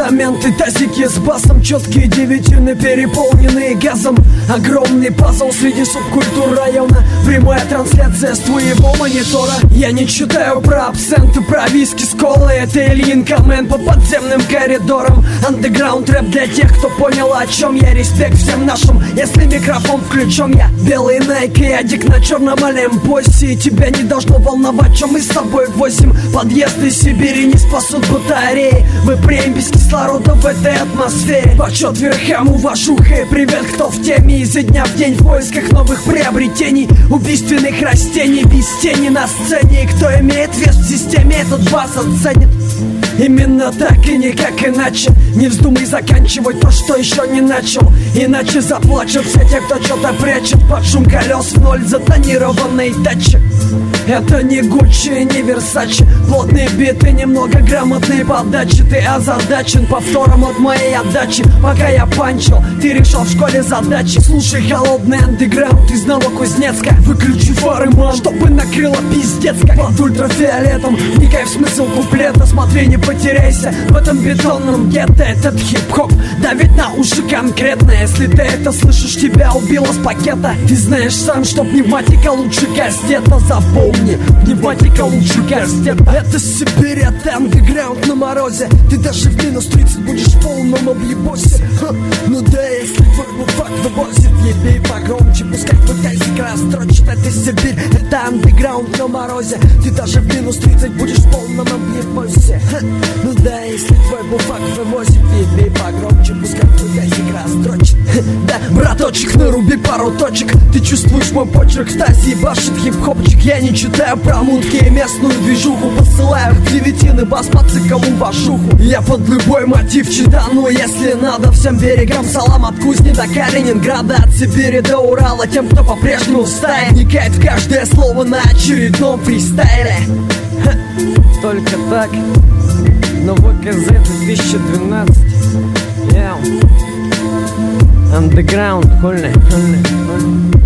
апартаменты, тазики с басом, четкие девятины, переполненные газом. Огромный пазл среди субкультур района, прямая трансляция с твоего монитора. Я не читаю про абсенты, про виски с колой, это Ильин коммент по подземным коридорам. Андеграунд рэп для тех, кто понял, о чем я. Респект всем нашим, если микрофон включен. Я белый Найк и адик на черном Олимпосе, и тебя не должно волновать, чем мы с тобой возим. Подъезды Сибири не спасут батареи, мы преем без кислорода в этой атмосфере. Почет верхам, уважуха и привет, кто в теме. Изо дня в день в поисках новых приобретений, убийственных растений, без тени на сцене. И кто имеет вес в системе, этот вас оценит. Именно так и никак иначе. Не вздумай заканчивать то, что еще не начал, иначе заплачут все те, кто что-то прячет под шум колес в ноль затонированной тачи. Это не Гуччи, не Версачи, плотные биты, немного грамотные подачи. Ты озадачен повтором от моей отдачи. Пока я панчил, ты решал в школе задачи. Слушай холодный андеграунд из Новокузнецка. Выключи фары, мам, чтобы накрыло пиздец как под ультрафиолетом. Вникай в смысл куплета, смотри, не потеряйся в этом бетонном гетто. Этот хип-хоп давит на уши конкретно. Если ты это слышишь, тебя убило с пакета. Ты знаешь сам, что пневматика лучше кастета. Запомни, пневматика лучше кастета. Это Сибирь, это андеграунд на морозе. Ты даже в минус 30 будешь в полном объебосе. Ну да, если твой буфак вывозит, ебей погромче, пускай твой тазик расстрочит. Это Сибирь, это андеграунд на морозе. Ты даже в минус 30 будешь в полном объебосе. Ну да, если твой буфак вывозит, ебей погромче, пускай твой тазик расстрочит. Да, браточек, наруби пару точек. Ты чувствуешь мой почерк, Стаси башит хип-хопчик. Я не читаю про мутки и местную движуху, посылаю в девятины бас по циклу вашуху. Я под любой мотив читану, если надо. Всем берегам салам от Кузни до Калининграда, от Сибири до Урала. Тем, кто по-прежнему в стае, вникает в каждое слово на очередном фристайле. Только так, новый КЗ 2012. Андеграунд, хольный.